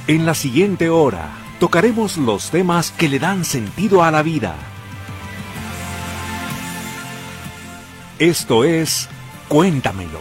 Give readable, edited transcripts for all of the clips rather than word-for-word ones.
En la siguiente hora, tocaremos los temas que le dan sentido a la vida. Esto es Cuéntamelo.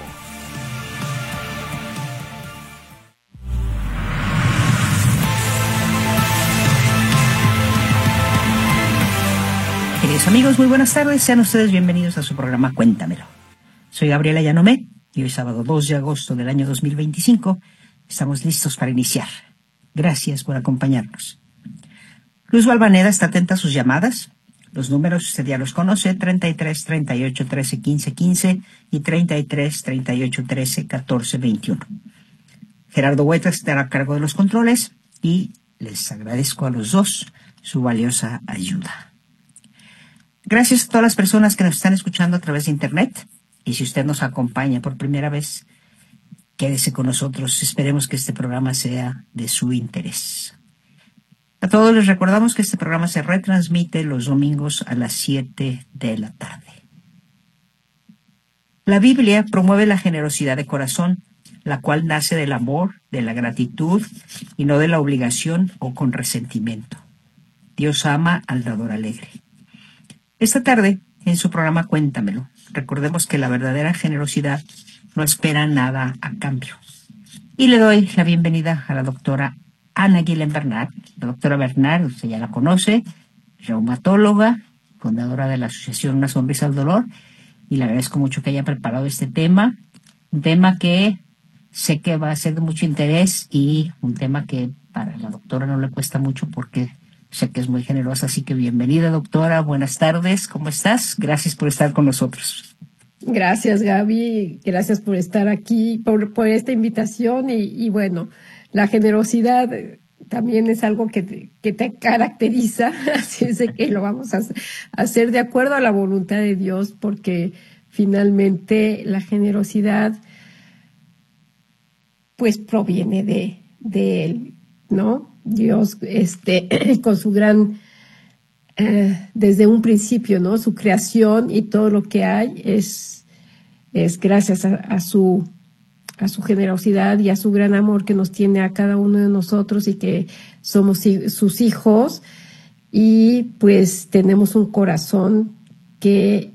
Queridos amigos, muy buenas tardes. Sean ustedes bienvenidos a su programa Cuéntamelo. Soy Gabriela Llanomé y hoy sábado 2 de agosto del año 2025 estamos listos para iniciar. Gracias por acompañarnos. Luz Balvanera está atenta a sus llamadas. Los números usted ya los conoce, 33 38 13 15 15 y 33 38 13 14 21. Gerardo Huerta estará a cargo de los controles y les agradezco a los dos su valiosa ayuda. Gracias a todas las personas que nos están escuchando a través de internet. Y si usted nos acompaña por primera vez, quédese con nosotros. Esperemos que este programa sea de su interés. A todos les recordamos que este programa se retransmite los domingos a las 7 de la tarde. La Biblia promueve la generosidad de corazón, la cual nace del amor, de la gratitud y no de la obligación o con resentimiento. Dios ama al dador alegre. Esta tarde, en su programa Cuéntamelo, recordemos que la verdadera generosidad no espera nada a cambio. Y le doy la bienvenida a la doctora Ana Guilén Bernard. La doctora Bernard, usted ya la conoce, reumatóloga, fundadora de la asociación Una Sonrisa al Dolor, y le agradezco mucho que haya preparado este tema, un tema que sé que va a ser de mucho interés y un tema que para la doctora no le cuesta mucho porque sé que es muy generosa, así que bienvenida, doctora. Buenas tardes, ¿cómo estás? Gracias por estar con nosotros. Gracias, Gaby. Gracias por estar aquí, por esta invitación. Y bueno, la generosidad también es algo que te caracteriza, así es de que lo vamos a hacer de acuerdo a la voluntad de Dios, porque finalmente la generosidad pues proviene de Él, ¿no? Dios, con su gran, desde un principio, ¿no? Su creación y todo lo que hay es gracias a su generosidad y a su gran amor que nos tiene a cada uno de nosotros y que somos sus hijos, y pues tenemos un corazón que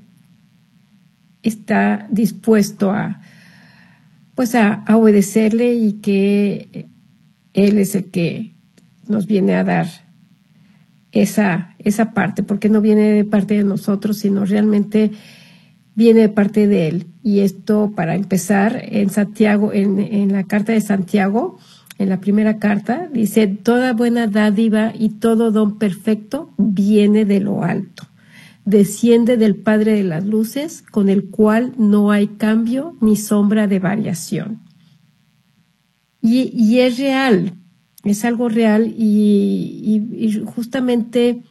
está dispuesto a obedecerle, y que Él es el que nos viene a dar esa parte, porque no viene de parte de nosotros, sino realmente viene de parte de Él. Y esto, para empezar, en Santiago, en la carta de Santiago, en la primera carta, dice: toda buena dádiva y todo don perfecto viene de lo alto, desciende del Padre de las luces, con el cual no hay cambio ni sombra de variación. Y es real, es algo real, y justamente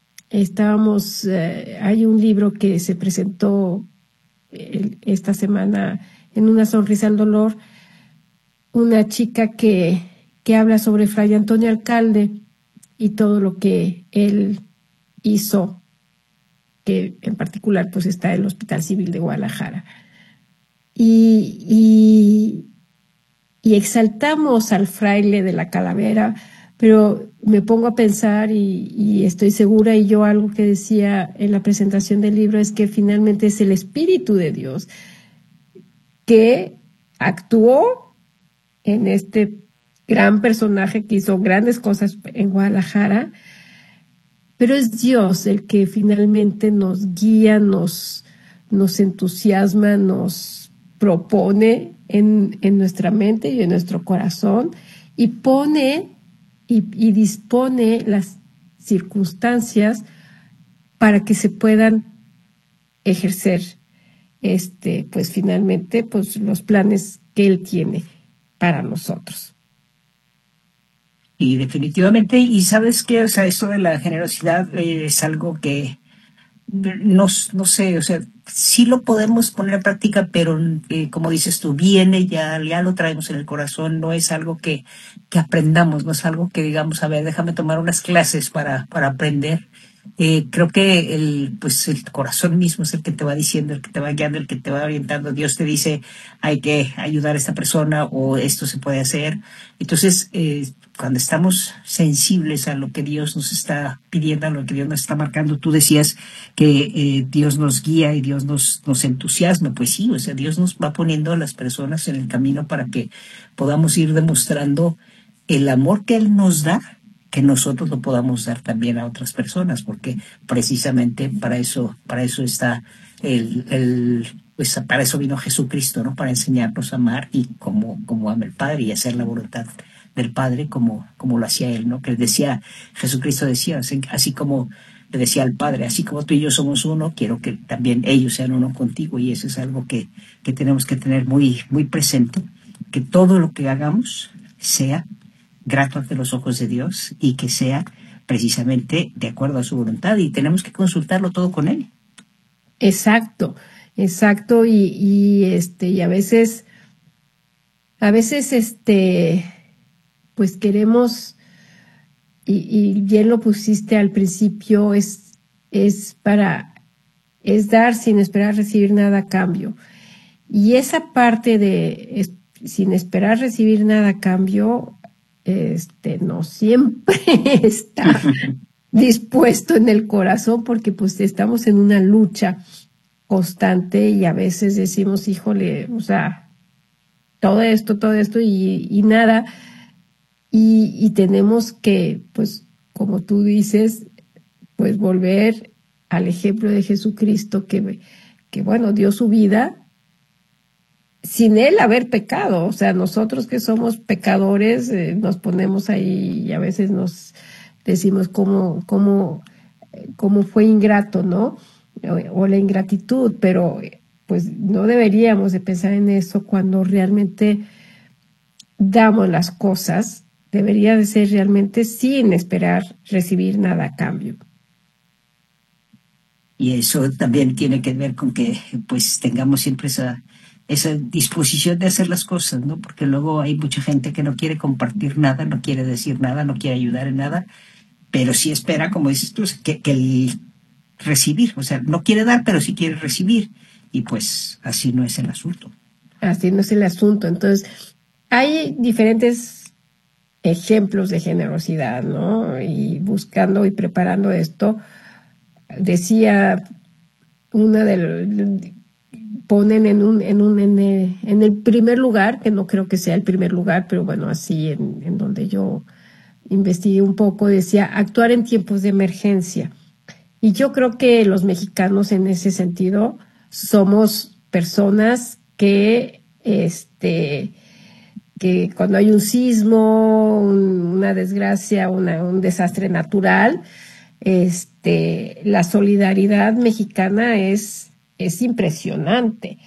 hay un libro que se presentó esta semana en Una Sonrisa al Dolor, una chica que habla sobre Fray Antonio Alcalde y todo lo que él hizo, que en particular pues está en el Hospital Civil de Guadalajara. Y exaltamos al fraile de la calavera, pero me pongo a pensar y estoy segura, y yo algo que decía en la presentación del libro, es que finalmente es el Espíritu de Dios que actuó en este gran personaje que hizo grandes cosas en Guadalajara, pero es Dios el que finalmente nos guía, nos entusiasma, nos propone en nuestra mente y en nuestro corazón, y pone y dispone las circunstancias para que se puedan ejercer pues finalmente pues los planes que Él tiene para nosotros. Y definitivamente, y sabes qué, o sea, esto de la generosidad es algo que no sé, o sea, sí lo podemos poner en práctica, pero como dices tú, viene, ya lo traemos en el corazón, no es algo que aprendamos, no es algo que digamos, a ver, déjame tomar unas clases para aprender. Creo que el corazón mismo es el que te va diciendo, el que te va guiando, el que te va orientando. Dios te dice, hay que ayudar a esta persona o esto se puede hacer. Entonces, cuando estamos sensibles a lo que Dios nos está pidiendo, a lo que Dios nos está marcando, tú decías que Dios nos guía y Dios nos entusiasma. Pues sí, o sea, Dios nos va poniendo a las personas en el camino para que podamos ir demostrando el amor que Él nos da, que nosotros lo podamos dar también a otras personas, porque precisamente para eso está pues para eso vino Jesucristo, ¿no? Para enseñarnos a amar y como ama el Padre y hacer la voluntad del Padre como lo hacía Él, ¿no? Que Jesucristo decía, así como le decía al Padre, así como tú y yo somos uno, quiero que también ellos sean uno contigo, y eso es algo que tenemos que tener muy, muy presente, que todo lo que hagamos sea grato ante los ojos de Dios y que sea precisamente de acuerdo a su voluntad, y tenemos que consultarlo todo con Él. Exacto, y a veces, pues queremos, y bien lo pusiste al principio, es dar sin esperar recibir nada a cambio. Y esa parte de sin esperar recibir nada a cambio, no siempre está dispuesto en el corazón, porque pues estamos en una lucha constante y a veces decimos, híjole, o sea, todo esto y nada, y tenemos que, pues, como tú dices, pues volver al ejemplo de Jesucristo que bueno, dio su vida sin Él haber pecado. O sea, nosotros que somos pecadores, nos ponemos ahí y a veces nos decimos cómo fue ingrato, ¿no? O la ingratitud, pero pues no deberíamos de pensar en eso cuando realmente damos las cosas. Debería de ser realmente sin esperar recibir nada a cambio. Y eso también tiene que ver con que pues tengamos siempre esa disposición de hacer las cosas, ¿no? Porque luego hay mucha gente que no quiere compartir nada, no quiere decir nada, no quiere ayudar en nada, pero sí espera, como dices tú, que el recibir, o sea, no quiere dar, pero sí quiere recibir, y pues así no es el asunto. Así no es el asunto. Entonces, hay diferentes ejemplos de generosidad, ¿no? Y buscando y preparando esto, decía ponen en el primer lugar, que no creo que sea el primer lugar, pero bueno, así en donde yo investigué un poco, decía actuar en tiempos de emergencia. Y yo creo que los mexicanos en ese sentido somos personas que cuando hay un sismo, una desgracia, un desastre natural, la solidaridad mexicana es impresionante.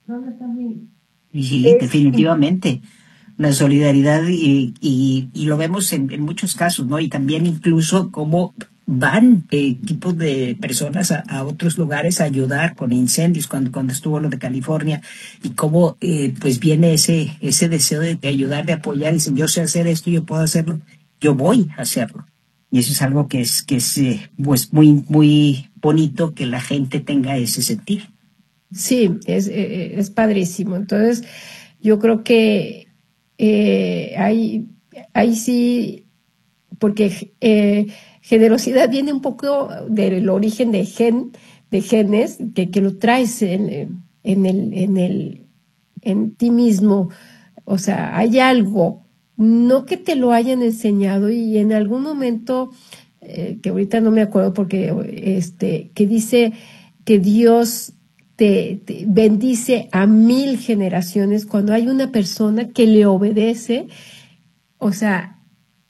Sí, definitivamente. La solidaridad y lo vemos en muchos casos, ¿no? Y también incluso cómo van equipos de personas a otros lugares a ayudar con incendios, cuando estuvo lo de California, y cómo pues viene ese deseo de ayudar, de apoyar, y dicen, yo sé hacer esto, yo puedo hacerlo, yo voy a hacerlo. Y eso es algo que es pues muy, muy bonito, que la gente tenga ese sentir. Sí, es padrísimo. Entonces, yo creo que ahí sí, porque generosidad viene un poco del origen de genes, que lo traes en ti mismo. O sea, hay algo, no que te lo hayan enseñado, y en algún momento, que ahorita no me acuerdo porque, que dice que Dios te bendice a 1000 generaciones cuando hay una persona que le obedece. O sea,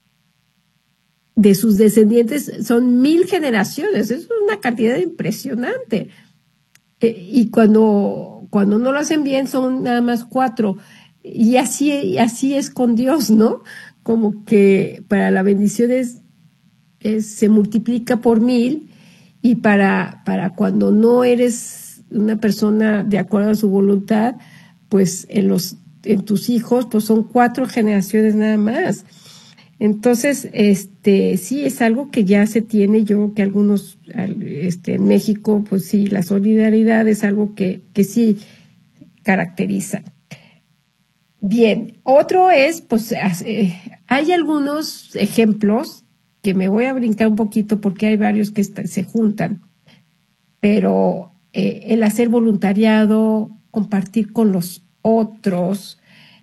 de sus descendientes son 1000 generaciones. Es una cantidad impresionante. Y cuando no lo hacen bien son nada más 4. Y así es con Dios, ¿no? Como que para la bendición se multiplica por 1000, y para cuando no eres una persona de acuerdo a su voluntad, pues en tus hijos pues son 4 generaciones nada más. Entonces, sí, es algo que ya se tiene. Yo creo que algunos, en México, pues sí, la solidaridad es algo que sí caracteriza. Bien, otro es, pues, hay algunos ejemplos que me voy a brincar un poquito porque hay varios que se juntan, pero el hacer voluntariado, compartir con los otros,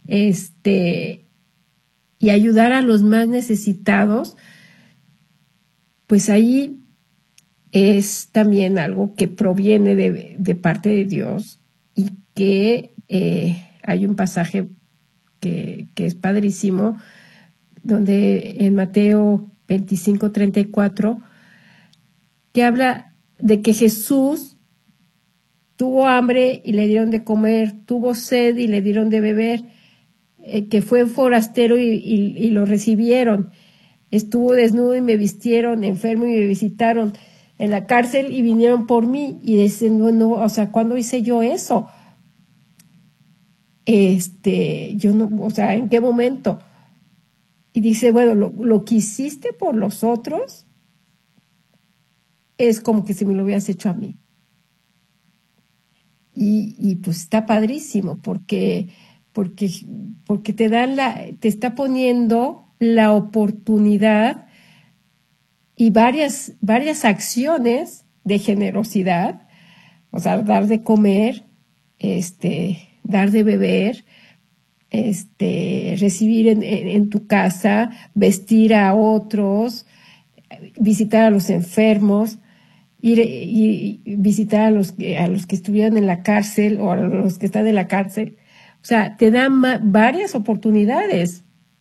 y ayudar a los más necesitados, pues ahí es también algo que proviene de parte de Dios y que hay un pasaje que es padrísimo, donde en Mateo 25:34, que habla de que Jesús tuvo hambre y le dieron de comer, tuvo sed y le dieron de beber, que fue forastero y lo recibieron, estuvo desnudo y me vistieron, enfermo y me visitaron, en la cárcel y vinieron por mí. Y dicen, no, o sea, ¿cuándo hice yo eso? Yo no, o sea, ¿en qué momento? Y dice, bueno, lo que hiciste por los otros es como que si me lo hubieras hecho a mí. Y pues está padrísimo porque te está poniendo la oportunidad y varias acciones de generosidad, o sea, dar de comer, dar de beber, recibir en tu casa, vestir a otros, visitar a los enfermos, ir y visitar a los que estuvieron en la cárcel o a los que están en la cárcel. O sea, te dan varias oportunidades.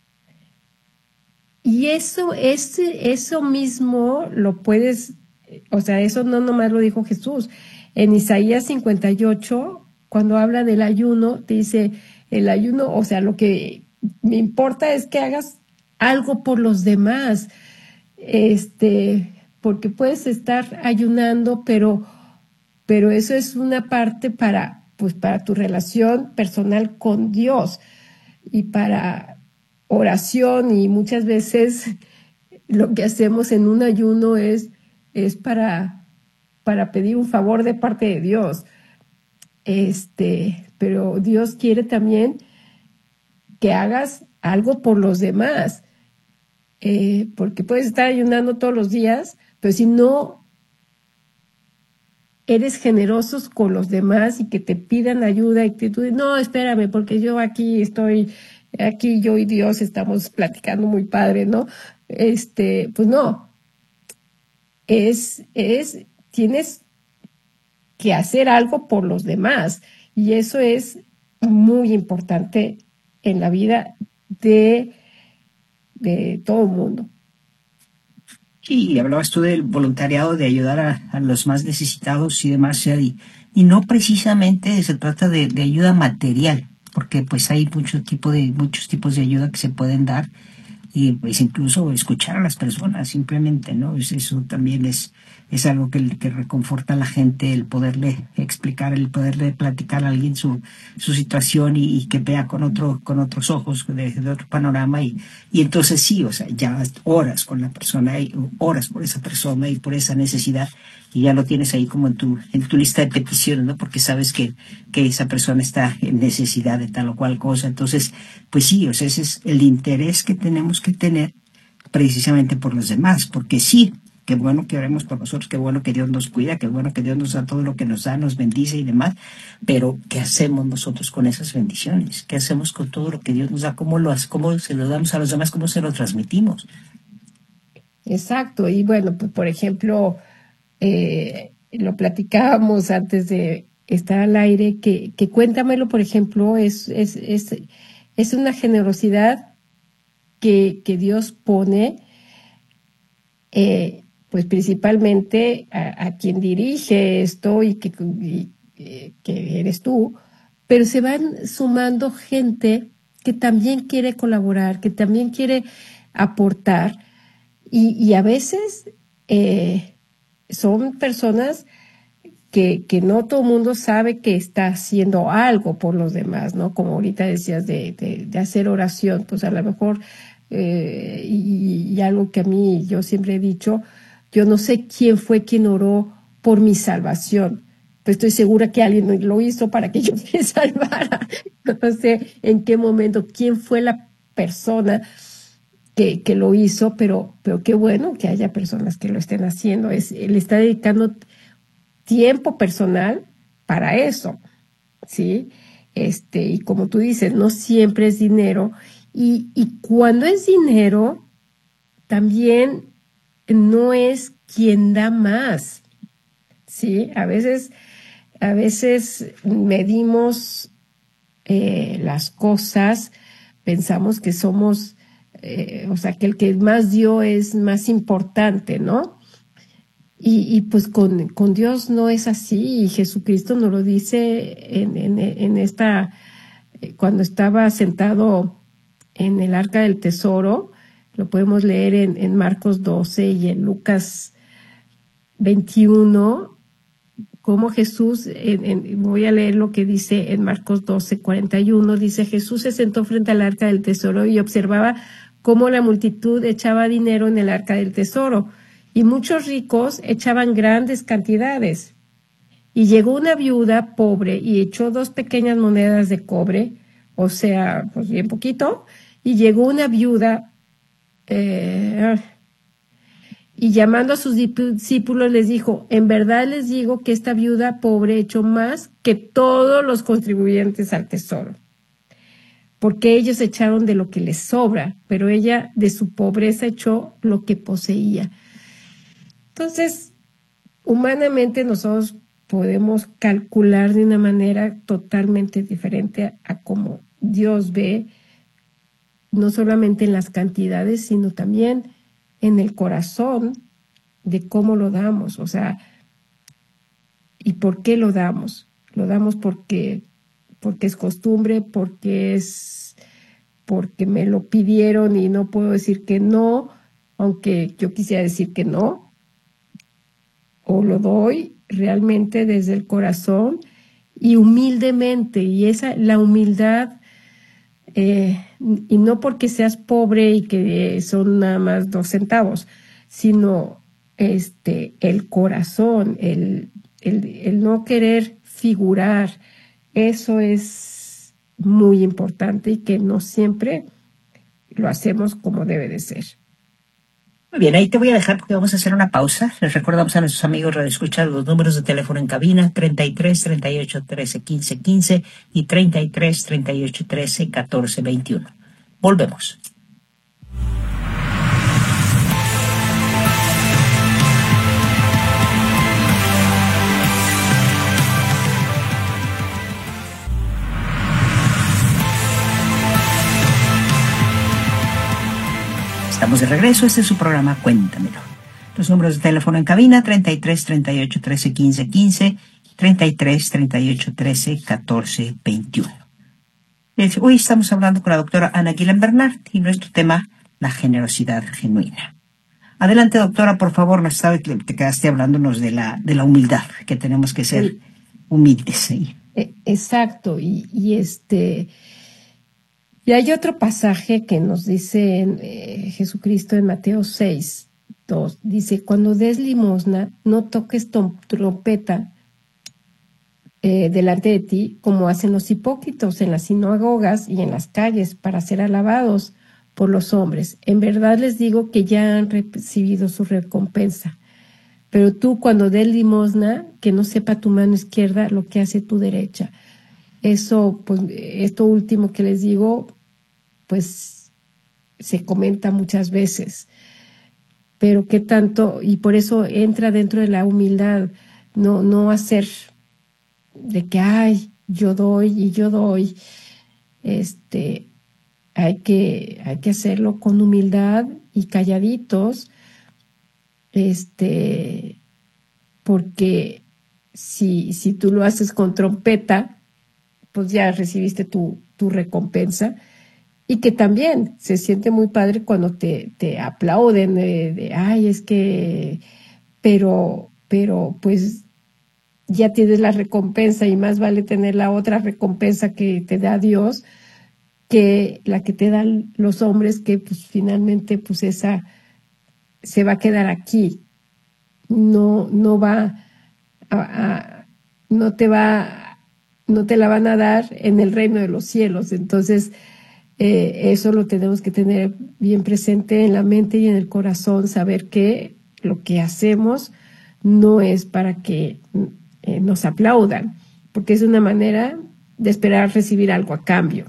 Y eso mismo lo puedes, o sea, eso no nomás lo dijo Jesús. En Isaías 58, cuando habla del ayuno, te dice, el ayuno, o sea, lo que me importa es que hagas algo por los demás, porque puedes estar ayunando, pero eso es una parte para tu relación personal con Dios y para oración, y muchas veces lo que hacemos en un ayuno es para pedir un favor de parte de Dios. Pero Dios quiere también que hagas algo por los demás, porque puedes estar ayunando todos los días, pero si no eres generosos con los demás y que te pidan ayuda y que tú dices, no, espérame, porque yo aquí yo y Dios estamos platicando muy padre, ¿no? Pues no, tienes que hacer algo por los demás, y eso es muy importante en la vida de todo el mundo. Y hablabas tú del voluntariado, de ayudar a los más necesitados y demás, y no precisamente se trata de ayuda material, porque pues hay muchos tipos de ayuda que se pueden dar, y pues incluso escuchar a las personas simplemente, ¿no? Eso también es algo que reconforta a la gente, el poderle explicar, el poderle platicar a alguien su situación y que vea con otros ojos, de otro panorama, y entonces sí, o sea, ya horas con la persona, y horas por esa persona y por esa necesidad, y ya lo tienes ahí como en tu lista de peticiones, ¿no? Porque sabes que esa persona está en necesidad de tal o cual cosa. Entonces, pues sí, o sea, ese es el interés que tenemos que tener precisamente por los demás, porque sí, qué bueno que oremos por nosotros, qué bueno que Dios nos cuida, qué bueno que Dios nos da todo lo que nos da, nos bendice y demás, pero ¿qué hacemos nosotros con esas bendiciones? ¿Qué hacemos con todo lo que Dios nos da? ¿Cómo se lo damos a los demás? ¿Cómo se lo transmitimos? Exacto, y bueno, pues por ejemplo, lo platicábamos antes de estar al aire, que Cuéntamelo, por ejemplo, es una generosidad que Dios pone, pues principalmente a quien dirige esto y que eres tú, pero se van sumando gente que también quiere colaborar, que también quiere aportar, y a veces son personas que no todo el mundo sabe que está haciendo algo por los demás, ¿no? Como ahorita decías de hacer oración, pues a lo mejor y algo que a mí yo siempre he dicho, yo no sé quién fue quien oró por mi salvación, pero estoy segura que alguien lo hizo para que yo me salvara. No sé en qué momento, quién fue la persona que lo hizo, pero qué bueno que haya personas que lo estén haciendo. Le está dedicando tiempo personal para eso, ¿sí? Y como tú dices, no siempre es dinero. Y cuando es dinero, también no es quien da más, ¿sí? A veces medimos las cosas, pensamos que somos, o sea, que el que más dio es más importante, ¿no? Y pues con Dios no es así, y Jesucristo nos lo dice en esta, cuando estaba sentado en el arca del tesoro, lo podemos leer en Marcos 12 y en Lucas 21, como Jesús, voy a leer lo que dice en Marcos 12:41, dice: Jesús se sentó frente al arca del tesoro y observaba cómo la multitud echaba dinero en el arca del tesoro, y muchos ricos echaban grandes cantidades. Y llegó una viuda pobre y echó 2 pequeñas monedas de cobre, o sea, pues bien poquito, y llegó una viuda, y llamando a sus discípulos les dijo: en verdad les digo que esta viuda pobre echó más que todos los contribuyentes al tesoro, porque ellos echaron de lo que les sobra, pero ella de su pobreza echó lo que poseía. Entonces, humanamente nosotros podemos calcular de una manera totalmente diferente a cómo Dios ve, no solamente en las cantidades, sino también en el corazón de cómo lo damos, o sea, ¿y por qué lo damos? Lo damos porque es costumbre, porque me lo pidieron y no puedo decir que no, aunque yo quisiera decir que no, o lo doy realmente desde el corazón y humildemente, y la humildad, y no porque seas pobre y que son nada más 2 centavos, sino el corazón, el no querer figurar, eso es muy importante y que no siempre lo hacemos como debe de ser. Muy bien, ahí te voy a dejar porque vamos a hacer una pausa. Les recordamos a nuestros amigos radioescuchas los números de teléfono en cabina: 33 38 13 15 15 y 33 38 13 14 21. Volvemos. Estamos de regreso, este es su programa Cuéntamelo. Los números de teléfono en cabina: 33 38 13 15 15, 33 38 13 14 21. Hoy estamos hablando con la doctora Ana Guilén Bernard y nuestro tema, la generosidad genuina. Adelante, doctora, por favor. Nos sabe que te quedaste hablándonos de la humildad, que tenemos que ser humildes. ¿Sí? Exacto, y hay otro pasaje que nos dice Jesucristo en Mateo 6:2. Dice: cuando des limosna, no toques trompeta delante de ti, como hacen los hipócritas en las sinagogas y en las calles, para ser alabados por los hombres. En verdad les digo que ya han recibido su recompensa. Pero tú, cuando des limosna, que no sepa tu mano izquierda lo que hace tu derecha. Eso, pues, esto último que les digo, pues se comenta muchas veces. Pero qué tanto, y por eso entra dentro de la humildad, no hacer de que, ay, yo doy y yo doy. Hay que hacerlo con humildad y calladitos, porque si tú lo haces con trompeta, pues ya recibiste tu recompensa. Y que también se siente muy padre cuando te aplauden ay, es que, pero pues ya tienes la recompensa, y más vale tener la otra recompensa que te da Dios, que la que te dan los hombres, que pues finalmente pues esa se va a quedar aquí, no va no te la van a dar en el reino de los cielos. Entonces eso lo tenemos que tener bien presente en la mente y en el corazón, saber que lo que hacemos no es para que nos aplaudan, porque es una manera de esperar recibir algo a cambio.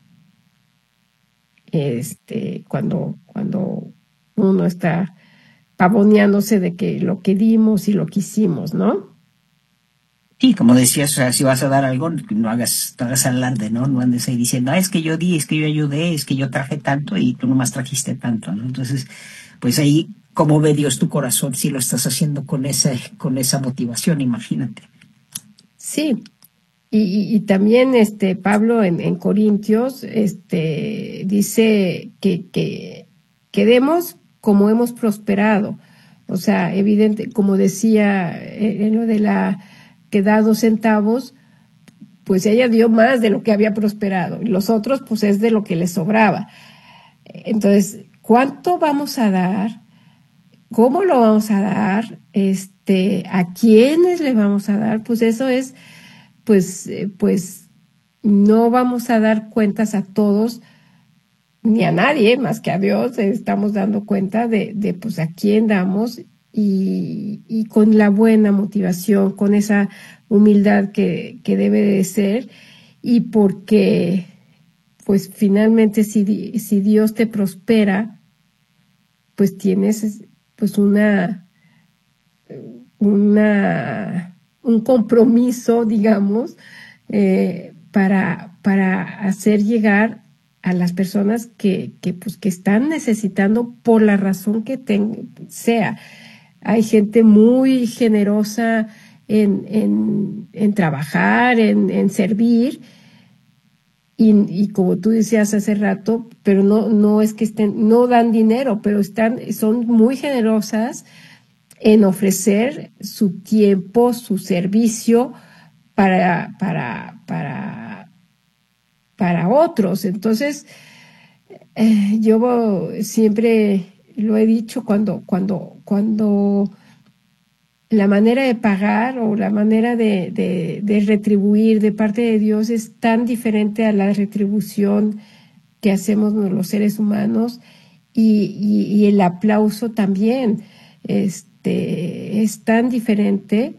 Cuando uno está pavoneándose de que lo que dimos y lo que hicimos, ¿no? Sí, como decías, o sea, si vas a dar algo, no hagas alarde, ¿no? No andes ahí diciendo, es que yo di, es que yo ayudé, es que yo traje tanto y tú nomás trajiste tanto, ¿no? Entonces, pues ahí, ¿cómo ve Dios tu corazón si lo estás haciendo con esa motivación? Imagínate. Sí. Y también Pablo en Corintios dice que demos como hemos prosperado. O sea, evidente, como decía en lo de la que da 2 centavos, pues ella dio más de lo que había prosperado. Y los otros, pues es de lo que les sobraba. Entonces, ¿cuánto vamos a dar? ¿Cómo lo vamos a dar? ¿A quiénes le vamos a dar? Pues eso es, pues no vamos a dar cuentas a todos, ni a nadie más que a Dios. Estamos dando cuenta de pues a quién damos y con la buena motivación, con esa humildad que debe de ser, y porque pues finalmente si Dios te prospera, pues tienes pues un compromiso, digamos, para hacer llegar a las personas que están necesitando por la razón que sea. Hay gente muy generosa en trabajar, en servir, y como tú decías hace rato, pero no es que no dan dinero, pero son muy generosas en ofrecer su tiempo, su servicio para otros. Entonces, yo siempre lo he dicho, cuando la manera de pagar o la manera de retribuir de parte de Dios es tan diferente a la retribución que hacemos los seres humanos, y el aplauso también es tan diferente,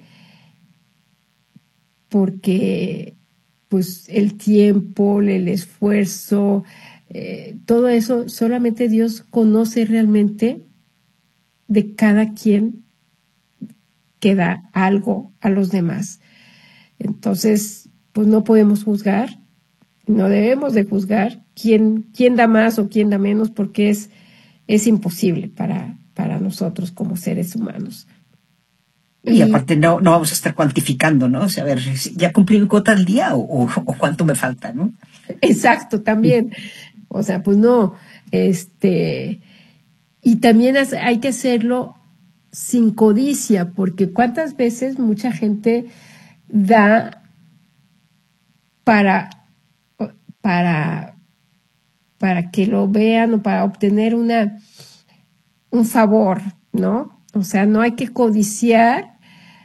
porque pues el tiempo, el esfuerzo, todo eso solamente Dios conoce realmente de cada quien que da algo a los demás. Entonces, pues no podemos juzgar, no debemos de juzgar quién da más o quién da menos, porque es imposible para nosotros como seres humanos. Y aparte no vamos a estar cuantificando, ¿no? O sea, a ver, ¿ya cumplí mi cuota al día o cuánto me falta, ¿no? Exacto, también. O sea, pues no. Y también hay que hacerlo sin codicia, porque cuántas veces mucha gente da para que lo vean o para obtener un favor, ¿no? O sea, no hay que codiciar,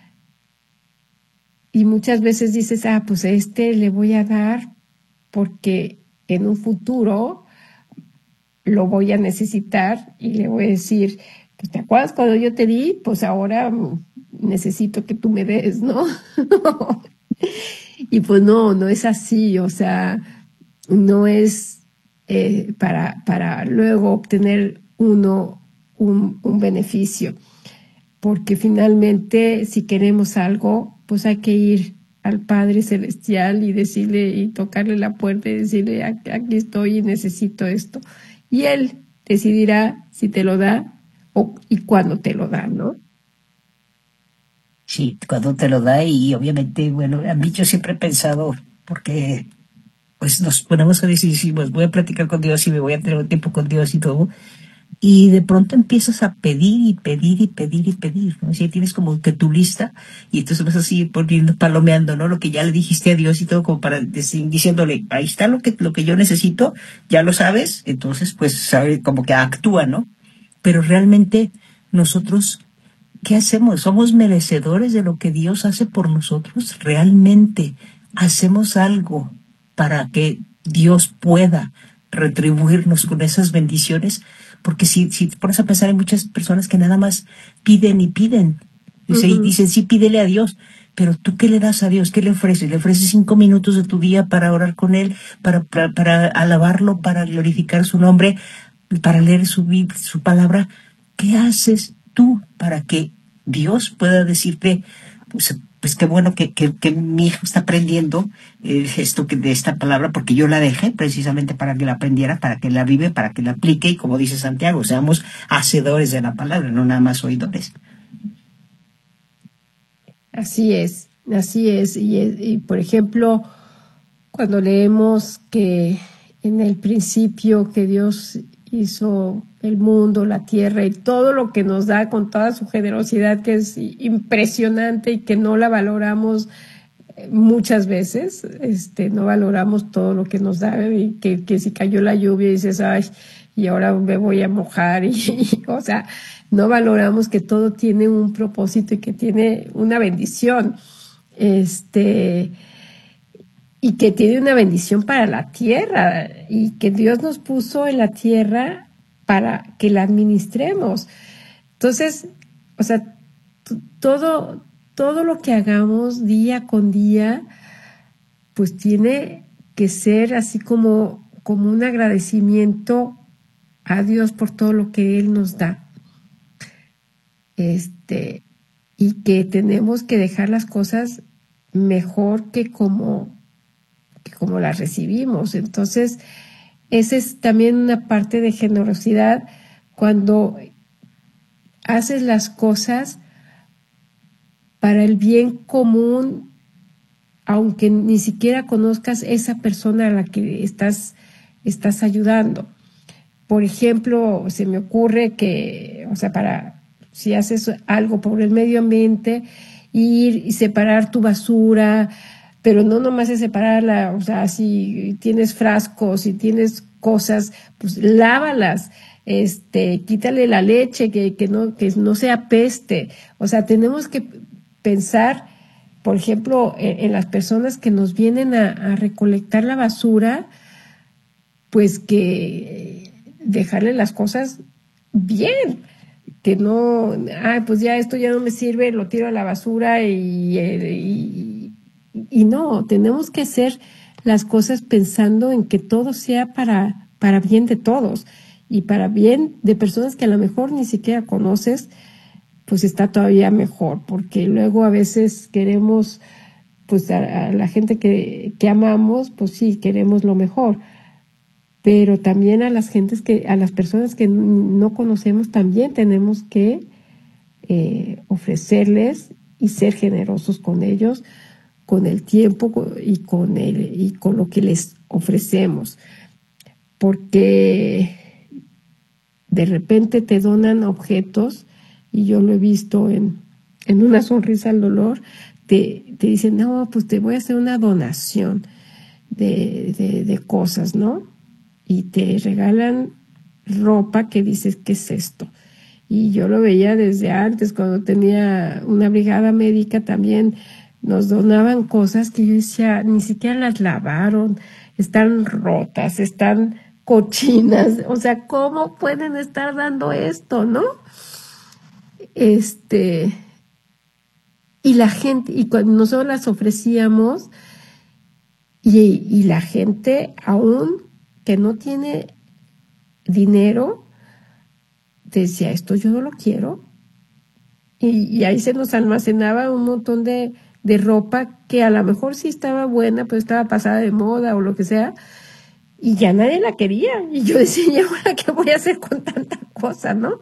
y muchas veces dices, pues a le voy a dar porque en un futuro lo voy a necesitar, y le voy a decir, pues ¿te acuerdas cuando yo te di? Pues ahora necesito que tú me des, ¿no? Y pues no es así. O sea, no es para luego obtener uno un beneficio, porque finalmente si queremos algo, pues hay que ir al Padre Celestial y decirle, y tocarle la puerta y decirle, aquí estoy y necesito esto. Y Él decidirá si te lo da y cuándo te lo da, ¿no? Sí, cuando te lo da. Y obviamente, bueno, a mí yo siempre he pensado, porque pues nos ponemos a decir, sí, pues voy a platicar con Dios y me voy a tener un tiempo con Dios y todo, y de pronto empiezas a pedir y pedir y pedir y pedir, ¿no? Así tienes como que tu lista y entonces vas así poniendo, palomeando, ¿no? Lo que ya le dijiste a Dios y todo como para diciéndole, ahí está lo que yo necesito, ya lo sabes, entonces pues sabe como que actúa, ¿no? Pero realmente nosotros, ¿qué hacemos? ¿Somos merecedores de lo que Dios hace por nosotros? ¿Realmente hacemos algo para que Dios pueda retribuirnos con esas bendiciones? Porque si te pones a pensar, hay muchas personas que nada más piden y piden. Y dicen, sí, pídele a Dios. Pero tú, ¿qué le das a Dios? ¿Qué le ofreces? ¿Le ofreces 5 minutos de tu día para orar con Él, para alabarlo, para glorificar su nombre, para leer su palabra? ¿Qué haces tú para que Dios pueda decirte, pues qué bueno que mi hijo está aprendiendo de esta palabra, porque yo la dejé precisamente para que la aprendiera, para que la vive, para que la aplique, y como dice Santiago, seamos hacedores de la palabra, no nada más oidores. Así es, así es. Y por ejemplo, cuando leemos que en el principio que Dios hizo el mundo, la tierra y todo lo que nos da con toda su generosidad, que es impresionante y que no la valoramos muchas veces, no valoramos todo lo que nos da, y que si cayó la lluvia y dices, ay, y ahora me voy a mojar, o sea, no valoramos que todo tiene un propósito y que tiene una bendición, y que tiene una bendición para la tierra, y que Dios nos puso en la tierra para que la administremos. Entonces, o sea, todo lo que hagamos día con día, pues tiene que ser así como un agradecimiento a Dios por todo lo que Él nos da. Y que tenemos que dejar las cosas mejor que como las recibimos. Entonces, esa es también una parte de generosidad, cuando haces las cosas para el bien común, aunque ni siquiera conozcas esa persona a la que estás ayudando. Por ejemplo, se me ocurre que, o sea, si haces algo por el medio ambiente, ir y separar tu basura, pero no nomás es separarla, o sea, si tienes frascos, si tienes cosas, pues lávalas, quítale la leche, que no se apeste. O sea, tenemos que pensar, por ejemplo, en las personas que nos vienen a recolectar la basura, pues que dejarle las cosas bien, que no, pues ya esto ya no me sirve, lo tiro a la basura y no, tenemos que hacer las cosas pensando en que todo sea para bien de todos, y para bien de personas que a lo mejor ni siquiera conoces, pues está todavía mejor, porque luego a veces queremos, pues a la gente que amamos, pues sí, queremos lo mejor, pero también a las personas que no conocemos, también tenemos que ofrecerles y ser generosos con ellos, con el tiempo y con lo que les ofrecemos, porque de repente te donan objetos, y yo lo he visto en una sonrisa al dolor, te dicen, no, pues te voy a hacer una donación de cosas, ¿no? Y te regalan ropa que dices, ¿qué es esto? Y yo lo veía desde antes, cuando tenía una brigada médica, también nos donaban cosas que yo decía, ni siquiera las lavaron, están rotas, están cochinas, o sea, ¿cómo pueden estar dando esto, no? Y la gente, y cuando nosotros las ofrecíamos, y la gente, aún que no tiene dinero, decía, esto yo no lo quiero. Y ahí se nos almacenaba un montón de ropa que a lo mejor sí estaba buena, pero estaba pasada de moda o lo que sea, y ya nadie la quería. Y yo decía, ¿y ahora qué voy a hacer con tanta cosa, no?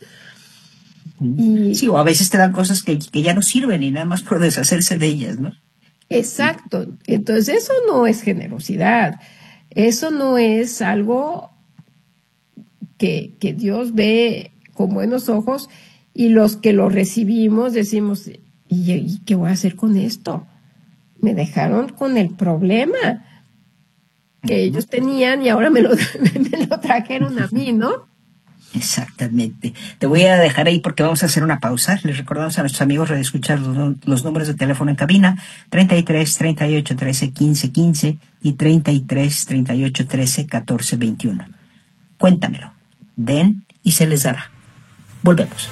Sí, o a veces te dan cosas que ya no sirven y nada más por deshacerse de ellas, ¿no? Exacto. Entonces eso no es generosidad. Eso no es algo que Dios ve con buenos ojos, y los que lo recibimos decimos, ¿y qué voy a hacer con esto? Me dejaron con el problema que ellos tenían y ahora me lo trajeron a mí, ¿no? Exactamente. Te voy a dejar ahí porque vamos a hacer una pausa. Les recordamos a nuestros amigos escuchar los números de teléfono en cabina: 33 38 13 15 15 y 33 38 13 14 21. Cuéntamelo. Den y se les dará. Volvemos.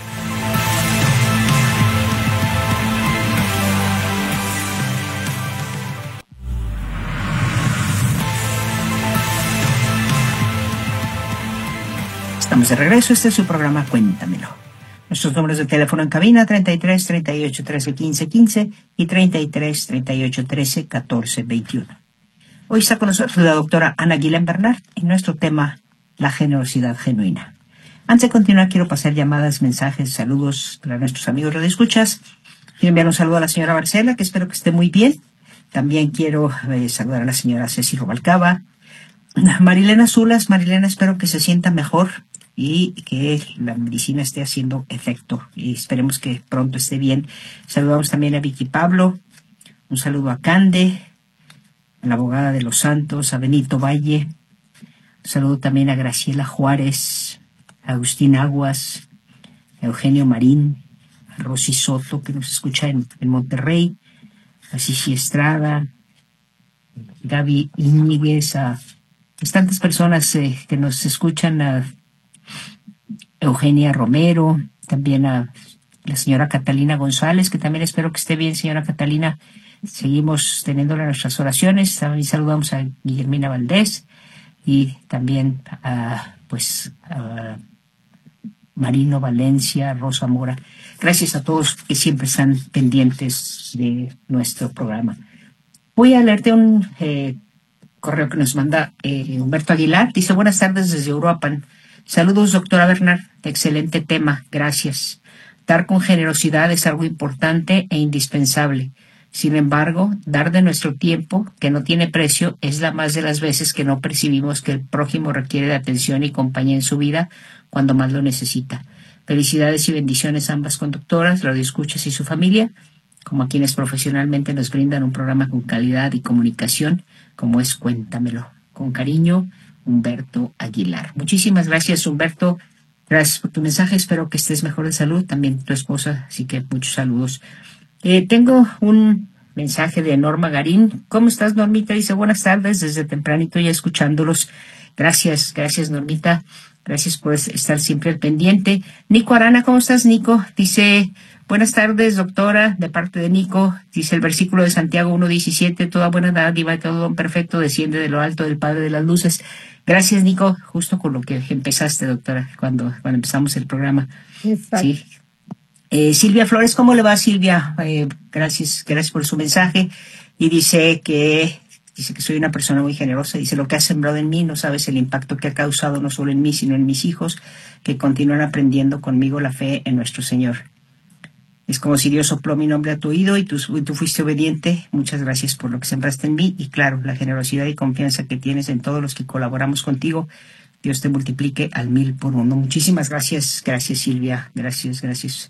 Estamos de regreso, este es su programa Cuéntamelo. Nuestros números de teléfono en cabina: 33 38 13 15 15 y 33 38 13 14 21. Hoy está con nosotros la doctora Ana Guilén Bernard y nuestro tema, la generosidad genuina. Antes de continuar, quiero pasar llamadas, mensajes, saludos para nuestros amigos radioescuchas. Quiero enviar un saludo a la señora Marcela, que espero que esté muy bien. También quiero saludar a la señora Ceci Robalcaba. Marilena Zulas, Marilena, espero que se sienta mejor y que la medicina esté haciendo efecto, y esperemos que pronto esté bien. Saludamos también a Vicky Pablo, un saludo a Cande, a la abogada de los Santos, a Benito Valle, un saludo también a Graciela Juárez, a Agustín Aguas, a Eugenio Marín, a Rosy Soto, que nos escucha en Monterrey, a Cici Estrada, Gaby Íñiguez, a tantas personas que nos escuchan, a Eugenia Romero, también a la señora Catalina González, que también espero que esté bien, señora Catalina. Seguimos teniéndola en nuestras oraciones. También saludamos a Guillermina Valdés y también a Marino Valencia, Rosa Mora. Gracias a todos que siempre están pendientes de nuestro programa. Voy a leerte un correo que nos manda Humberto Aguilar. Dice: buenas tardes desde Uruapan. Saludos, doctora Bernard. Excelente tema. Gracias. Dar con generosidad es algo importante e indispensable. Sin embargo, dar de nuestro tiempo, que no tiene precio, es la más de las veces que no percibimos que el prójimo requiere de atención y compañía en su vida cuando más lo necesita. Felicidades y bendiciones a ambas conductoras, radioescuchas y su familia, como a quienes profesionalmente nos brindan un programa con calidad y comunicación, como es Cuéntamelo. Con cariño, Humberto Aguilar. Muchísimas gracias, Humberto. Gracias por tu mensaje. Espero que estés mejor de salud. También tu esposa. Así que muchos saludos. Tengo un mensaje de Norma Garín. ¿Cómo estás, Normita? Dice: buenas tardes, desde tempranito ya escuchándolos. Gracias, Normita. Gracias por estar siempre al pendiente. Nico Arana, ¿cómo estás, Nico? Dice: buenas tardes, doctora, de parte de Nico. Dice el versículo de Santiago 1:17, toda buena dádiva y todo don perfecto desciende de lo alto del Padre de las Luces. Gracias, Nico, justo con lo que empezaste, doctora, cuando empezamos el programa. Exacto. Sí. Silvia Flores, ¿cómo le va, Silvia? Gracias por su mensaje. Y dice que soy una persona muy generosa. Dice: lo que has sembrado en mí, no sabes el impacto que ha causado no solo en mí, sino en mis hijos, que continúan aprendiendo conmigo la fe en nuestro Señor. Es como si Dios sopló mi nombre a tu oído y tú fuiste obediente. Muchas gracias por lo que sembraste en mí. Y claro, la generosidad y confianza que tienes en todos los que colaboramos contigo, Dios te multiplique al 1000x1. Muchísimas gracias. Gracias, Silvia. Gracias.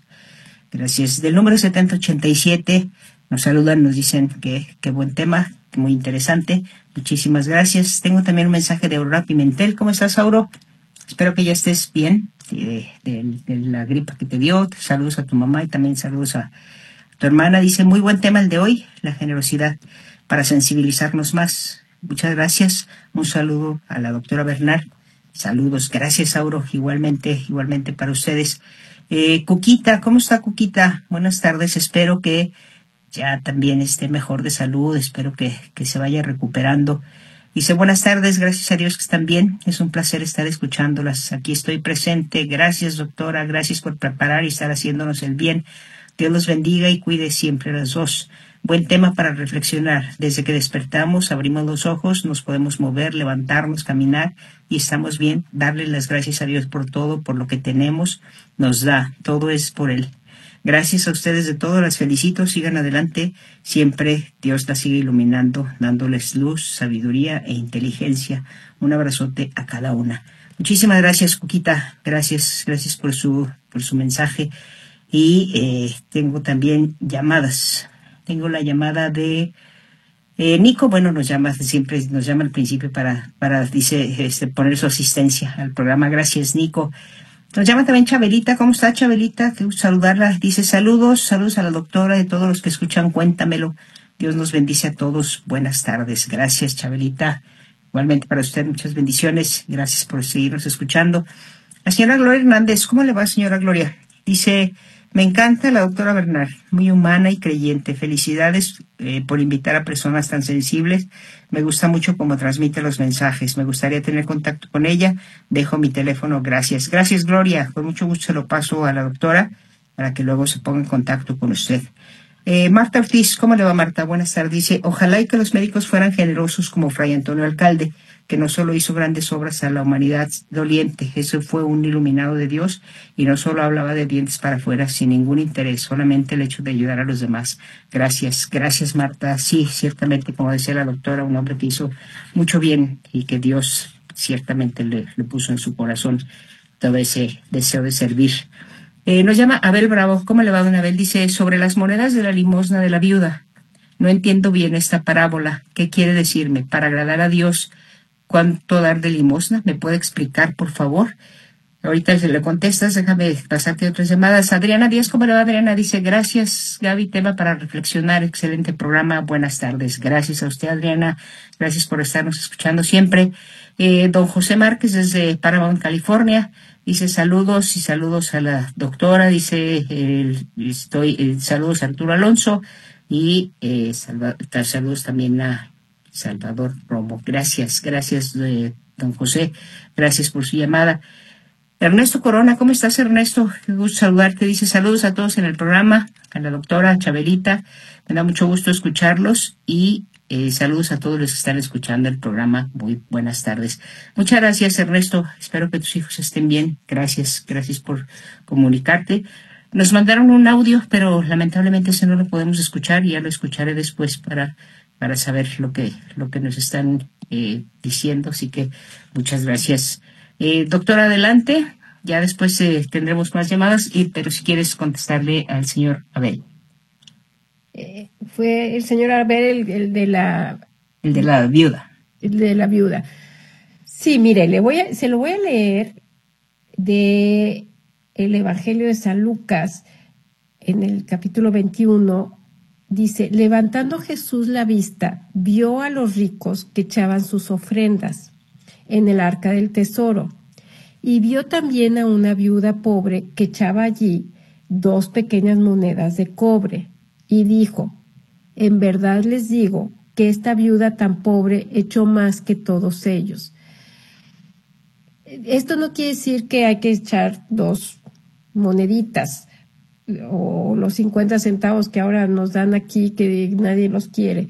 Del número 7087 nos saludan, nos dicen que buen tema, que muy interesante. Muchísimas gracias. Tengo también un mensaje de Aurora Pimentel. ¿Cómo estás, Auro? Espero que ya estés bien de la gripa que te dio. Saludos a tu mamá y también saludos a tu hermana. Dice: muy buen tema el de hoy, la generosidad, para sensibilizarnos más. Muchas gracias. Un saludo a la doctora Bernard. Saludos. Gracias, Auro. Igualmente para ustedes. Cuquita, ¿cómo está, Cuquita? Buenas tardes. Espero que ya también esté mejor de salud. Espero que se vaya recuperando. Dice: buenas tardes, gracias a Dios que están bien. Es un placer estar escuchándolas. Aquí estoy presente. Gracias, doctora. Gracias por preparar y estar haciéndonos el bien. Dios los bendiga y cuide siempre a las dos. Buen tema para reflexionar. Desde que despertamos, abrimos los ojos, nos podemos mover, levantarnos, caminar y estamos bien. Darle las gracias a Dios por todo, por lo que tenemos, nos da. Todo es por Él. Gracias a ustedes de todo, las felicito, sigan adelante. Siempre Dios las sigue iluminando, dándoles luz, sabiduría e inteligencia. Un abrazote a cada una. Muchísimas gracias, Cuquita. Gracias por su mensaje. Y tengo también llamadas. Tengo la llamada de Nico. Bueno, siempre nos llama al principio para dice, poner su asistencia al programa. Gracias, Nico. Nos llama también Chabelita. ¿Cómo está, Chabelita? Qué gusto saludarla. Dice saludos a la doctora y a todos los que escuchan Cuéntamelo. Dios nos bendice a todos. Buenas tardes. Gracias, Chabelita. Igualmente para usted, muchas bendiciones. Gracias por seguirnos escuchando. La señora Gloria Hernández. ¿Cómo le va, señora Gloria? Dice, me encanta la doctora Bernal, muy humana y creyente. Felicidades por invitar a personas tan sensibles. Me gusta mucho cómo transmite los mensajes. Me gustaría tener contacto con ella. Dejo mi teléfono. Gracias. Gracias, Gloria. Con mucho gusto se lo paso a la doctora para que luego se ponga en contacto con usted. Marta Ortiz, ¿cómo le va, Marta? Buenas tardes. Dice, ojalá y que los médicos fueran generosos como Fray Antonio Alcalde, que no solo hizo grandes obras a la humanidad doliente, eso fue un iluminado de Dios y no solo hablaba de dientes para afuera sin ningún interés, solamente el hecho de ayudar a los demás. Gracias, Marta. Sí, ciertamente, como decía la doctora, un hombre que hizo mucho bien y que Dios ciertamente le puso en su corazón todo ese deseo de servir. Nos llama Abel Bravo. ¿Cómo le va, don Abel? Dice, sobre las monedas de la limosna de la viuda. No entiendo bien esta parábola. ¿Qué quiere decirme? Para agradar a Dios, ¿cuánto dar de limosna? ¿Me puede explicar, por favor? Ahorita se le contestas, déjame pasarte otras llamadas. Adriana Díaz, ¿cómo le va, Adriana? Dice, gracias, Gaby, tema para reflexionar, excelente programa, buenas tardes. Gracias a usted, Adriana, gracias por estarnos escuchando siempre. Don José Márquez, desde Paramount, California, dice, saludos a la doctora, dice, saludos a Arturo Alonso y saludos también a Salvador Romo. Gracias, don José, gracias por su llamada. Ernesto Corona, ¿cómo estás, Ernesto? Qué gusto saludarte. Dice, saludos a todos en el programa, a la doctora Chabelita. Me da mucho gusto escucharlos y saludos a todos los que están escuchando el programa. Muy buenas tardes. Muchas gracias, Ernesto. Espero que tus hijos estén bien. Gracias por comunicarte. Nos mandaron un audio, pero lamentablemente ese no lo podemos escuchar y ya lo escucharé después para saber lo que nos están diciendo. Así que muchas gracias. Doctora, adelante. Ya después tendremos más llamadas, pero si quieres contestarle al señor Abel. Fue el señor Abel el de la viuda. El de la viuda. Sí, mire, se lo voy a leer de el Evangelio de San Lucas, en el capítulo 21. Dice, levantando Jesús la vista, vio a los ricos que echaban sus ofrendas en el arca del tesoro, y vio también a una viuda pobre que echaba allí 2 pequeñas monedas de cobre, y dijo, en verdad les digo que esta viuda tan pobre echó más que todos ellos. Esto no quiere decir que hay que echar 2 moneditas, o los 50 centavos que ahora nos dan aquí, que nadie los quiere.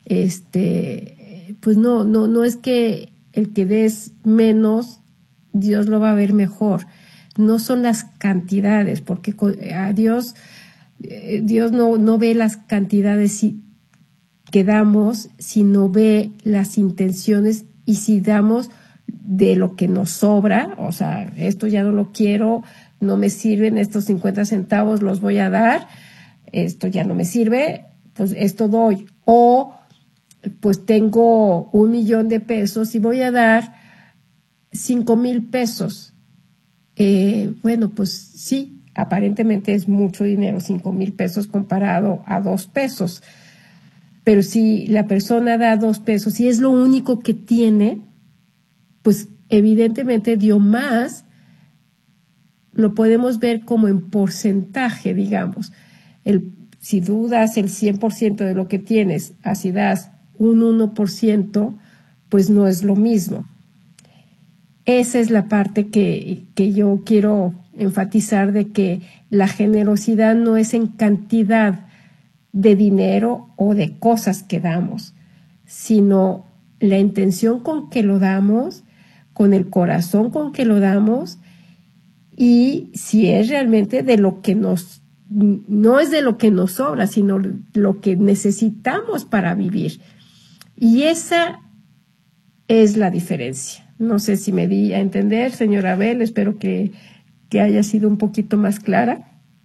Pues no es que el que des menos, Dios lo va a ver mejor. No son las cantidades, porque a Dios no ve las cantidades que damos, sino ve las intenciones, y si damos de lo que nos sobra, o sea, esto ya no lo quiero, no me sirven estos 50 centavos, los voy a dar, esto ya no me sirve, pues esto doy. O pues tengo 1,000,000 de pesos y voy a dar 5,000 pesos. Bueno, pues sí, aparentemente es mucho dinero, 5,000 pesos comparado a 2 pesos. Pero si la persona da 2 pesos y es lo único que tiene, pues evidentemente dio más. Lo podemos ver como en porcentaje, digamos. Si tú das el 100% de lo que tienes, así das un 1%, pues no es lo mismo. Esa es la parte que yo quiero enfatizar, de que la generosidad no es en cantidad de dinero o de cosas que damos, sino la intención con que lo damos, con el corazón con que lo damos, y si es realmente de lo que no es de lo que nos sobra, sino lo que necesitamos para vivir. Y esa es la diferencia. No sé si me di a entender, señora Abel, espero que haya sido un poquito más clara.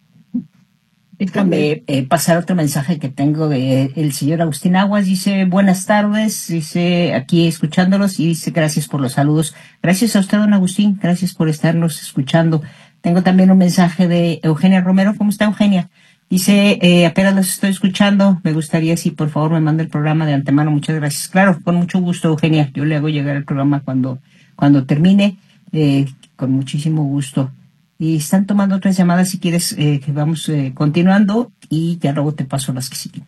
Déjame pasar otro mensaje que tengo de el señor Agustín Aguas. Dice, buenas tardes, dice, aquí escuchándolos y dice, gracias por los saludos. Gracias a usted, don Agustín, gracias por estarnos escuchando. Tengo también un mensaje de Eugenia Romero. ¿Cómo está, Eugenia? Dice, apenas los estoy escuchando, me gustaría si por favor me manda el programa de antemano. Muchas gracias. Claro, con mucho gusto, Eugenia. Yo le hago llegar el programa cuando termine, con muchísimo gusto. Y están tomando otras llamadas, si quieres que vamos continuando y ya luego te paso las que siguen.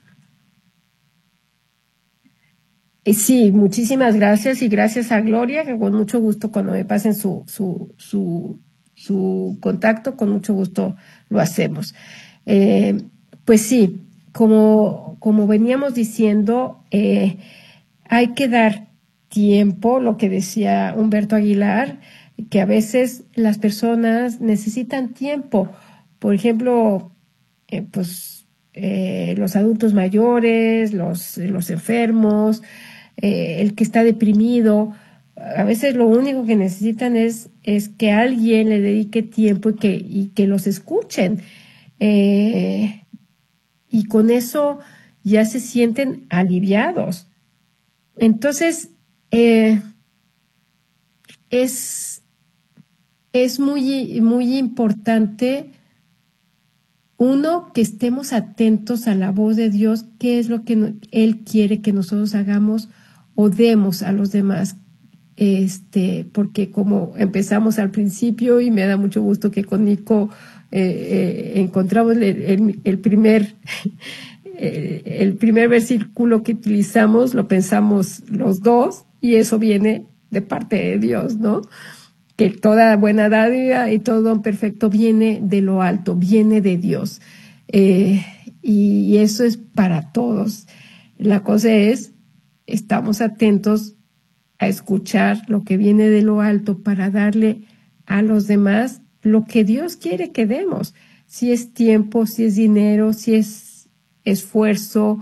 Sí, muchísimas gracias y gracias a Gloria, que con mucho gusto cuando me pasen su contacto, con mucho gusto lo hacemos. Pues sí, como veníamos diciendo, hay que dar tiempo, lo que decía Humberto Aguilar, que a veces las personas necesitan tiempo. Por ejemplo, los adultos mayores, los enfermos, el que está deprimido, a veces lo único que necesitan es que alguien le dedique tiempo y que los escuchen. Y con eso ya se sienten aliviados. Entonces, es muy, muy importante, uno, que estemos atentos a la voz de Dios, qué es lo que Él quiere que nosotros hagamos o demos a los demás. Porque como empezamos al principio, y me da mucho gusto que con Nico encontramos el primer versículo que utilizamos, lo pensamos los dos, y eso viene de parte de Dios, ¿no? Que toda buena dádiva y todo don perfecto viene de lo alto, viene de Dios. Y eso es para todos. La cosa es, estamos atentos a escuchar lo que viene de lo alto para darle a los demás lo que Dios quiere que demos. Si es tiempo, si es dinero, si es esfuerzo,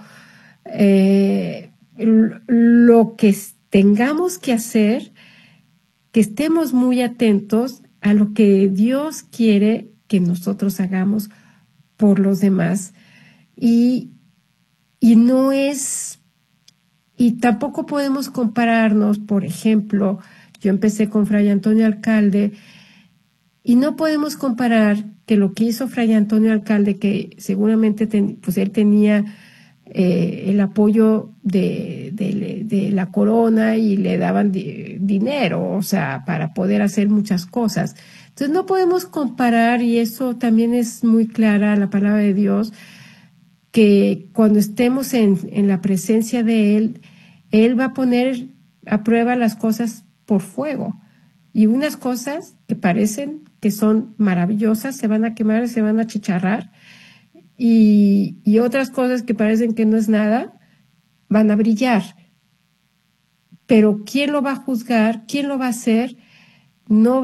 lo que tengamos que hacer, que estemos muy atentos a lo que Dios quiere que nosotros hagamos por los demás. Y no es, y tampoco podemos compararnos. Por ejemplo, yo empecé con Fray Antonio Alcalde, y no podemos comparar que lo que hizo Fray Antonio Alcalde, que seguramente pues él tenía el apoyo de la corona y le daban dinero, o sea, para poder hacer muchas cosas. Entonces no podemos comparar, y eso también es muy clara la palabra de Dios, que cuando estemos en la presencia de Él va a poner a prueba las cosas por fuego. Y unas cosas que parecen que son maravillosas se van a quemar, se van a achicharrar. Y otras cosas que parecen que no es nada, van a brillar. Pero ¿quién lo va a juzgar? ¿Quién lo va a hacer? No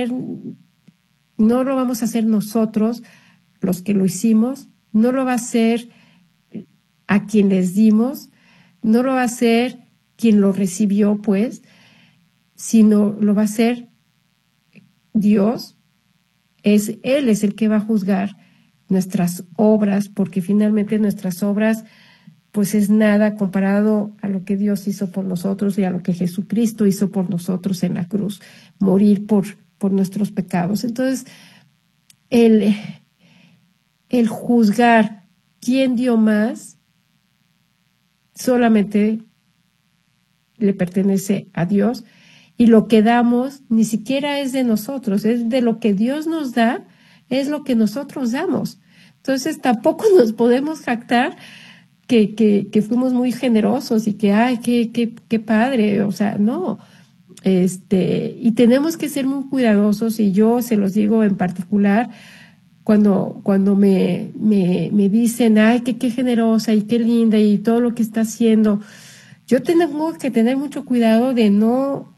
lo vamos a hacer nosotros, los que lo hicimos, no lo va a hacer a quien les dimos, no lo va a hacer quien lo recibió, pues, sino lo va a hacer Dios. Él es el que va a juzgar nuestras obras, porque finalmente nuestras obras pues es nada comparado a lo que Dios hizo por nosotros y a lo que Jesucristo hizo por nosotros en la cruz, morir por nuestros pecados. Entonces, el juzgar quién dio más solamente le pertenece a Dios, y lo que damos ni siquiera es de nosotros, es de lo que Dios nos da, es lo que nosotros damos. Entonces tampoco nos podemos jactar que fuimos muy generosos y que, ay, qué padre, o sea, no. Y tenemos que ser muy cuidadosos, y yo se los digo en particular cuando me dicen, ay, qué generosa y qué linda y todo lo que está haciendo. Yo tengo que tener mucho cuidado de no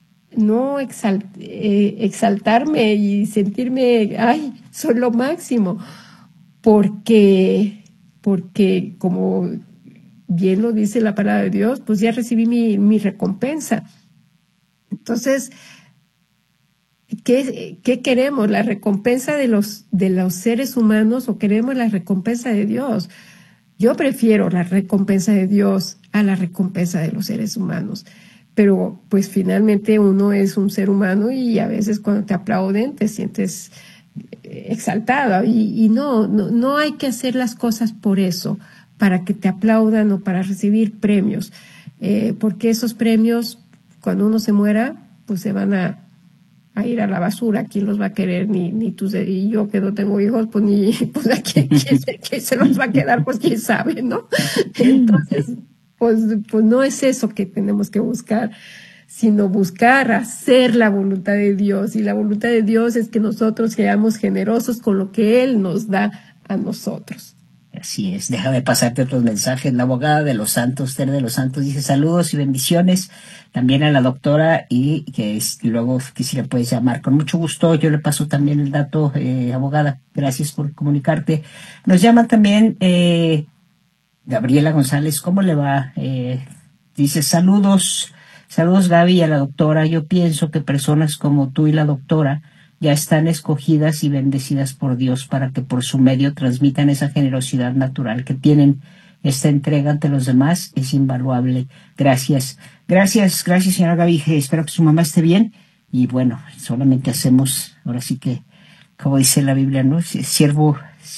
exaltarme y sentirme, ay, soy lo máximo, porque como bien lo dice la palabra de Dios, pues ya recibí mi recompensa. Entonces, ¿qué queremos? ¿La recompensa de los seres humanos o queremos la recompensa de Dios? Yo prefiero la recompensa de Dios a la recompensa de los seres humanos. Pero pues finalmente uno es un ser humano y a veces cuando te aplauden te sientes exaltado y no hay que hacer las cosas por eso, para que te aplaudan o para recibir premios, porque esos premios cuando uno se muera pues se van a ir a la basura. ¿Quién los va a querer? Ni tú, y yo que no tengo hijos, pues ni pues a quién se los va a quedar, pues quién sabe, ¿no? Entonces pues no es eso que tenemos que buscar, sino buscar hacer la voluntad de Dios. Y la voluntad de Dios es que nosotros seamos generosos con lo que Él nos da a nosotros. Así es, déjame pasarte otros mensajes. La abogada de los Santos, Tere de los Santos, dice saludos y bendiciones también a la doctora y luego que si le puedes llamar. Con mucho gusto, yo le paso también el dato, abogada, gracias por comunicarte. Nos llama también Gabriela González, ¿cómo le va? Dice saludos Gaby y a la doctora. Yo pienso que personas como tú y la doctora ya están escogidas y bendecidas por Dios para que por su medio transmitan esa generosidad natural que tienen. Esta entrega ante los demás es invaluable. Gracias, señora Gaby. Espero que su mamá esté bien. Y bueno, solamente hacemos, ahora sí que, como dice la Biblia, ¿no? Siervos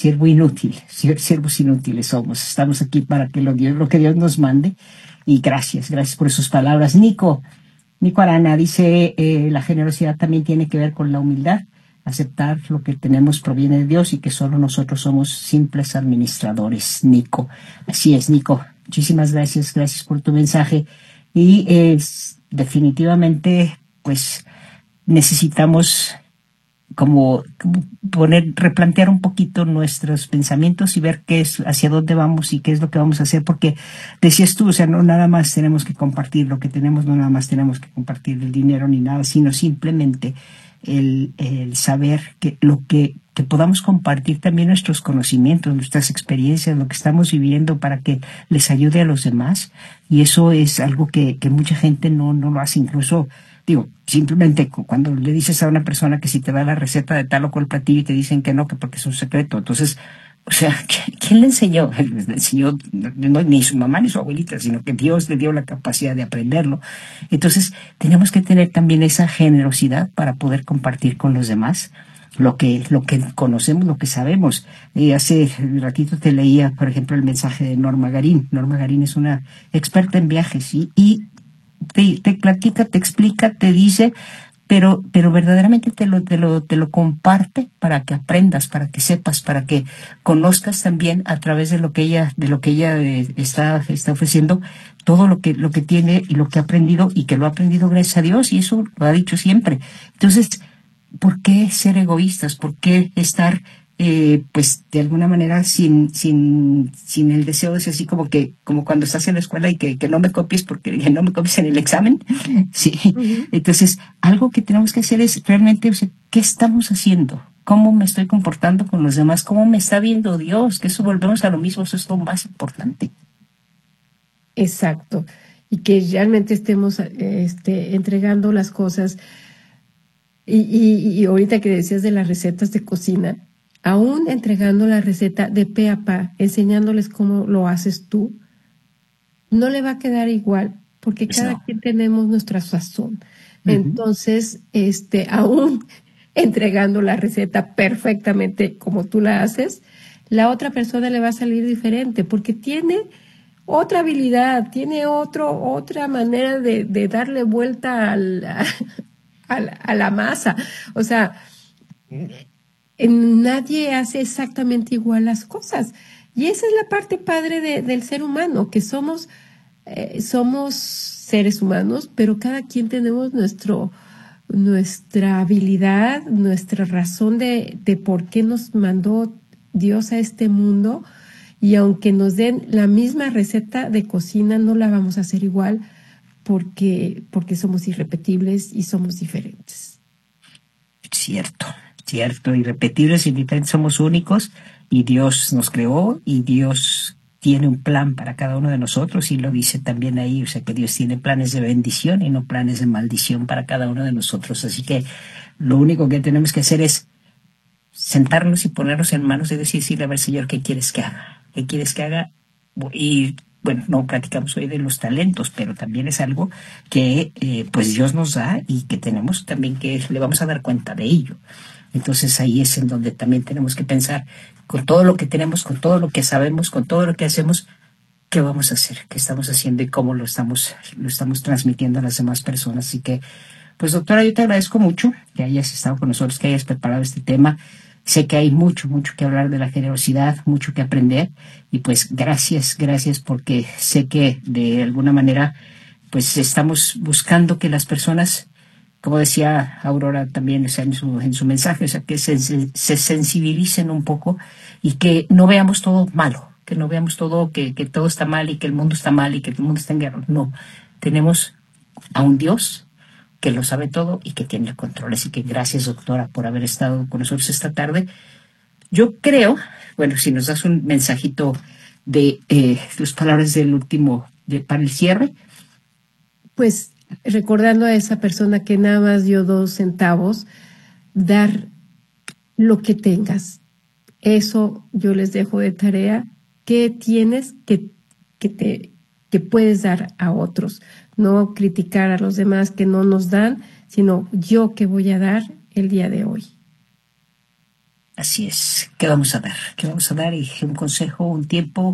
inútiles somos. Estamos aquí para que lo que Dios nos mande. Y gracias por sus palabras. Nico Arana dice, la generosidad también tiene que ver con la humildad. Aceptar lo que tenemos proviene de Dios y que solo nosotros somos simples administradores. Nico, así es, Nico. Muchísimas gracias por tu mensaje. Y definitivamente, pues, necesitamos como replantear un poquito nuestros pensamientos y ver hacia dónde vamos y qué es lo que vamos a hacer, porque decías tú, o sea, no nada más tenemos que compartir lo que tenemos, no nada más tenemos que compartir el dinero ni nada, sino simplemente el saber que podamos compartir también nuestros conocimientos, nuestras experiencias, lo que estamos viviendo para que les ayude a los demás. Y eso es algo que mucha gente no lo hace. Incluso, digo, simplemente cuando le dices a una persona que si te da la receta de tal o cual platillo y te dicen que no, que porque es un secreto. Entonces, o sea, ¿quién le enseñó? Le enseñó no, ni su mamá ni su abuelita, sino que Dios le dio la capacidad de aprenderlo. Entonces, tenemos que tener también esa generosidad para poder compartir con los demás lo que conocemos, lo que sabemos. Hace un ratito te leía, por ejemplo, el mensaje de Norma Garín. Norma Garín es una experta en viajes y te platica, te explica, te dice, pero verdaderamente te lo comparte para que aprendas, para que sepas, para que conozcas también a través de lo que ella está ofreciendo, todo lo que tiene y lo que ha aprendido y que lo ha aprendido gracias a Dios, y eso lo ha dicho siempre. Entonces, ¿por qué ser egoístas? ¿Por qué estar pues de alguna manera sin el deseo de ser así como cuando estás en la escuela y que no me copies porque no me copies en el examen? Sí. Uh-huh. Entonces, algo que tenemos que hacer es realmente, o sea, ¿qué estamos haciendo? ¿Cómo me estoy comportando con los demás? ¿Cómo me está viendo Dios? Que eso volvemos a lo mismo, eso es lo más importante. Exacto. Y que realmente estemos entregando las cosas. Y ahorita que decías de las recetas de cocina, aún entregando la receta de pe a pa, enseñándoles cómo lo haces tú, no le va a quedar igual, porque cada quien tenemos nuestra sazón. Uh-huh. Entonces, aún entregando la receta perfectamente como tú la haces, la otra persona le va a salir diferente, porque tiene otra habilidad, tiene otra manera de darle vuelta a la masa. O sea, nadie hace exactamente igual las cosas. Y esa es la parte padre del ser humano, que somos seres humanos, pero cada quien tenemos nuestra habilidad, nuestra razón de por qué nos mandó Dios a este mundo. Y aunque nos den la misma receta de cocina, no la vamos a hacer igual porque somos irrepetibles y somos diferentes. Cierto, irrepetibles y diferentes, somos únicos y Dios nos creó y Dios tiene un plan para cada uno de nosotros y lo dice también ahí, o sea que Dios tiene planes de bendición y no planes de maldición para cada uno de nosotros. Así que lo único que tenemos que hacer es sentarnos y ponernos en manos de Dios y decirle, a ver, Señor, ¿qué quieres que haga? ¿Qué quieres que haga? Y bueno, no platicamos hoy de los talentos, pero también es algo que pues Dios nos da y que tenemos también que le vamos a dar cuenta de ello. Entonces ahí es en donde también tenemos que pensar, con todo lo que tenemos, con todo lo que sabemos, con todo lo que hacemos, ¿qué vamos a hacer? ¿Qué estamos haciendo y cómo lo estamos transmitiendo a las demás personas? Así que, pues doctora, yo te agradezco mucho que hayas estado con nosotros, que hayas preparado este tema. Sé que hay mucho que hablar de la generosidad, mucho que aprender y pues gracias porque sé que de alguna manera pues estamos buscando que las personas, como decía Aurora también, o sea, en su mensaje, o sea, que se sensibilicen un poco y que no veamos todo malo, que no veamos todo, que todo está mal y que el mundo está mal y que el mundo está en guerra. No, tenemos a un Dios que lo sabe todo y que tiene el control. Así que gracias, doctora, por haber estado con nosotros esta tarde. Yo creo, bueno, si nos das un mensajito de tus palabras del último, para el cierre. Pues recordando a esa persona que nada más dio 2 centavos, dar lo que tengas. Eso yo les dejo de tarea. ¿Qué tienes que puedes dar a otros? No criticar a los demás que no nos dan, sino yo que voy a dar el día de hoy. Así es. ¿Qué vamos a dar? ¿Qué vamos a dar? Y un consejo, un tiempo,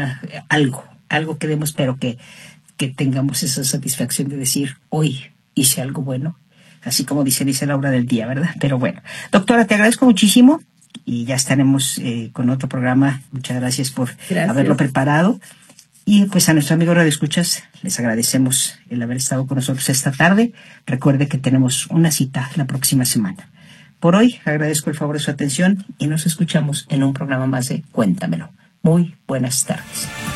algo que demos, pero que tengamos esa satisfacción de decir, hoy hice algo bueno, así como dice la obra del día, ¿verdad? Pero bueno, doctora, te agradezco muchísimo y ya estaremos con otro programa. Muchas gracias por haberlo preparado. Y pues a nuestro amigo Radio Escuchas les agradecemos el haber estado con nosotros esta tarde. Recuerde que tenemos una cita la próxima semana. Por hoy agradezco el favor de su atención y nos escuchamos en un programa más de Cuéntamelo. Muy buenas tardes.